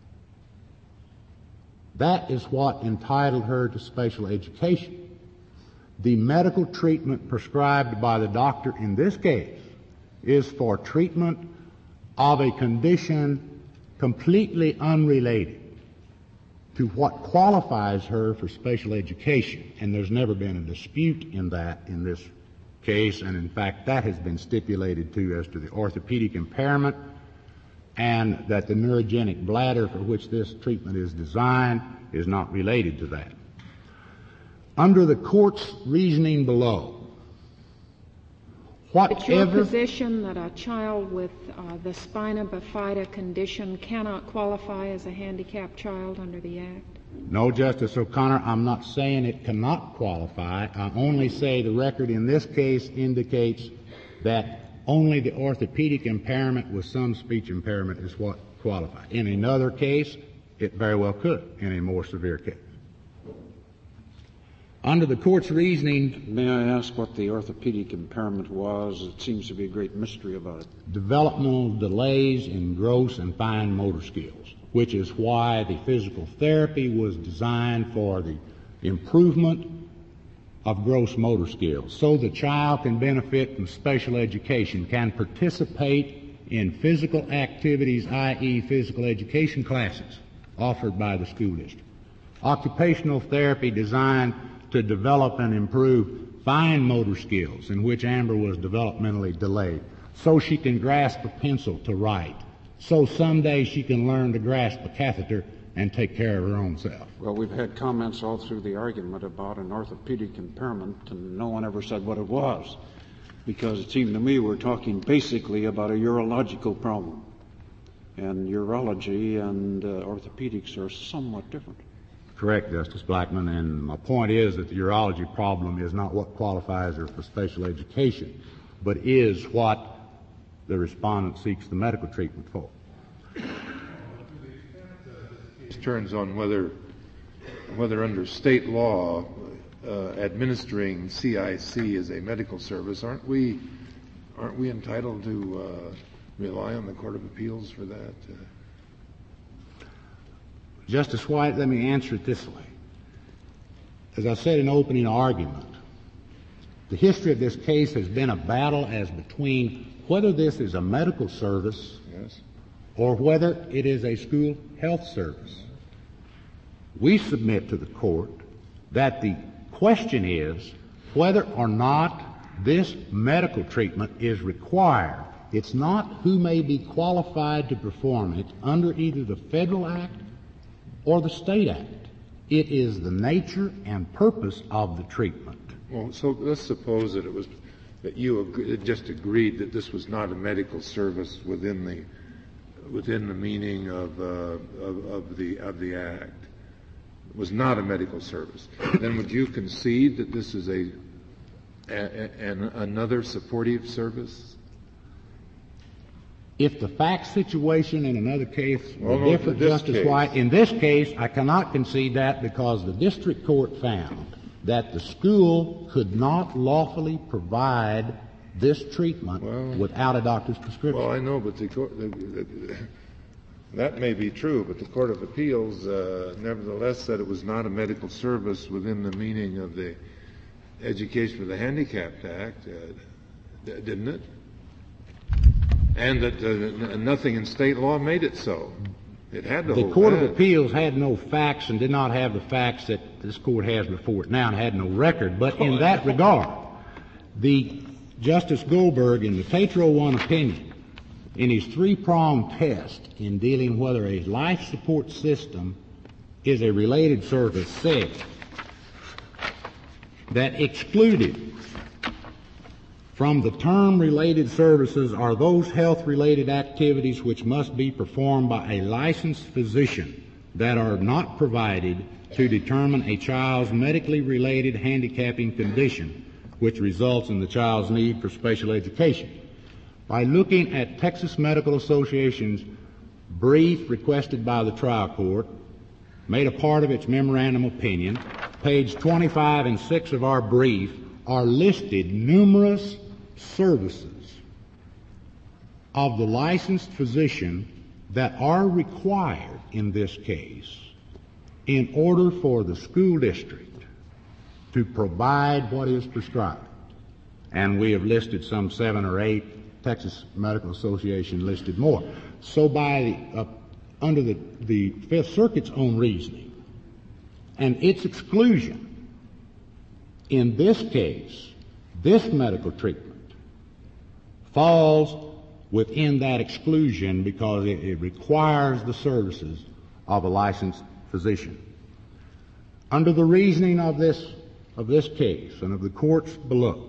That is what entitled her to special education. The medical treatment prescribed by the doctor in this case is for treatment of a condition completely unrelated to what qualifies her for special education. And there's never been a dispute in that in this case, and in fact that has been stipulated too as to the orthopedic impairment, and that the neurogenic bladder for which this treatment is designed is not related to that. Under the court's reasoning below, It's your position that a child with the spina bifida condition cannot qualify as a handicapped child under the Act? No, Justice O'Connor, I'm not saying it cannot qualify. I only say the record in this case indicates that only the orthopedic impairment with some speech impairment is what qualifies. In another case, it very well could, in a more severe case. Under the court's reasoning... May I ask what the orthopedic impairment was? It seems to be a great mystery about it. Developmental delays in gross and fine motor skills, which is why the physical therapy was designed for the improvement of gross motor skills, so the child can benefit from special education, can participate in physical activities, i.e. physical education classes offered by the school district. Occupational therapy designed to develop and improve fine motor skills, in which Amber was developmentally delayed, so she can grasp a pencil to write, so someday she can learn to grasp a catheter and take care of her own self. Well, we've had comments all through the argument about an orthopedic impairment, and no one ever said what it was, because it seemed to me we're talking basically about a urological problem, and urology and orthopedics are somewhat different. Correct, Justice Blackmun, and my point is that the urology problem is not what qualifies her for special education, but is what the respondent seeks the medical treatment for. This turns on whether under state law administering CIC is a medical service. Aren't we entitled to rely on the Court of Appeals for that? Justice White, let me answer it this way. As I said in opening argument, the history of this case has been a battle as between whether this is a medical service or whether it is a school health service. We submit to the court that the question is whether or not this medical treatment is required. It's not who may be qualified to perform it under either the Federal Act or the State Act. It is the nature and purpose of the treatment. Well, so let's suppose that you just agreed that this was not a medical service within the meaning of the Act. It was not a medical service. Then would you concede that this is another supportive service? If the fact situation in another case were different, Justice White, in this case I cannot concede that because the district court found that the school could not lawfully provide this treatment without a doctor's prescription. Well, I know, but that may be true, but the Court of Appeals nevertheless said it was not a medical service within the meaning of the Education for the Handicapped Act, didn't it? And that nothing in state law made it so. It had to hold The Court that. of Appeals had no facts and did not have the facts that this court has before it now and had no record. But in that regard, the Justice Goldberg, in the Tatro 1 opinion, in his three-pronged test in dealing whether a life support system is a related service, said that excluded from the term related services are those health-related activities which must be performed by a licensed physician that are not provided to determine a child's medically related handicapping condition which results in the child's need for special education. By looking at Texas Medical Association's brief requested by the trial court, made a part of its memorandum opinion, page 25 and 6 of our brief are listed numerous services of the licensed physician that are required in this case in order for the school district to provide what is prescribed. And we have listed some 7 or 8. Texas Medical Association listed more. So under the Fifth Circuit's own reasoning and its exclusion, in this case, this medical treatment falls within that exclusion because it requires the services of a licensed physician. Under the reasoning of this case and of the courts below,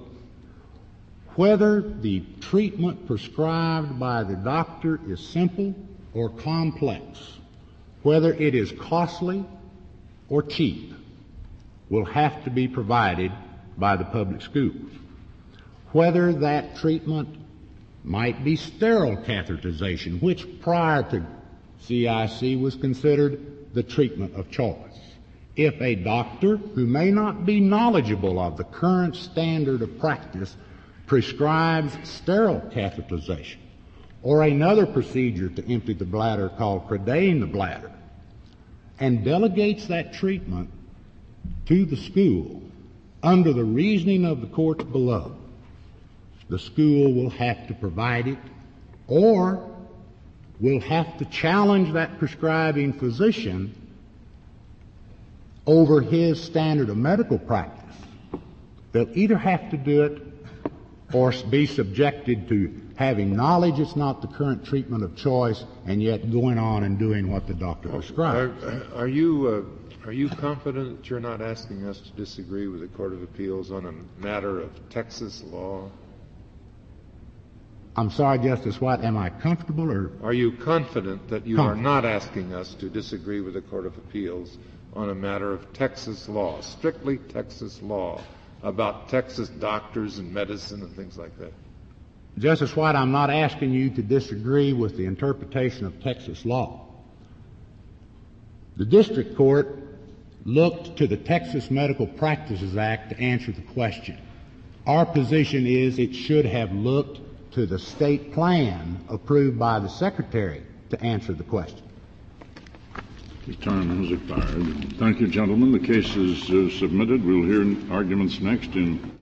whether the treatment prescribed by the doctor is simple or complex, whether it is costly or cheap, will have to be provided by the public schools. Whether that treatment might be sterile catheterization, which prior to CIC was considered the treatment of choice. If a doctor who may not be knowledgeable of the current standard of practice prescribes sterile catheterization or another procedure to empty the bladder called credaying the bladder and delegates that treatment to the school under the reasoning of the courts below, the school will have to provide it or will have to challenge that prescribing physician over his standard of medical practice. They'll either have to do it or be subjected to having knowledge it's not the current treatment of choice and yet going on and doing what the doctor prescribes. Are you confident that you're not asking us to disagree with the Court of Appeals on a matter of Texas law? I'm sorry, Justice White, am I comfortable or? Are you confident that you are not asking us to disagree with the Court of Appeals on a matter of Texas law, strictly Texas law, about Texas doctors and medicine and things like that? Justice White, I'm not asking you to disagree with the interpretation of Texas law. The district court looked to the Texas Medical Practices Act to answer the question. Our position is it should have looked to the state plan approved by the Secretary to answer the question. The time has expired. Thank you, gentlemen. The case is submitted. We'll hear arguments next in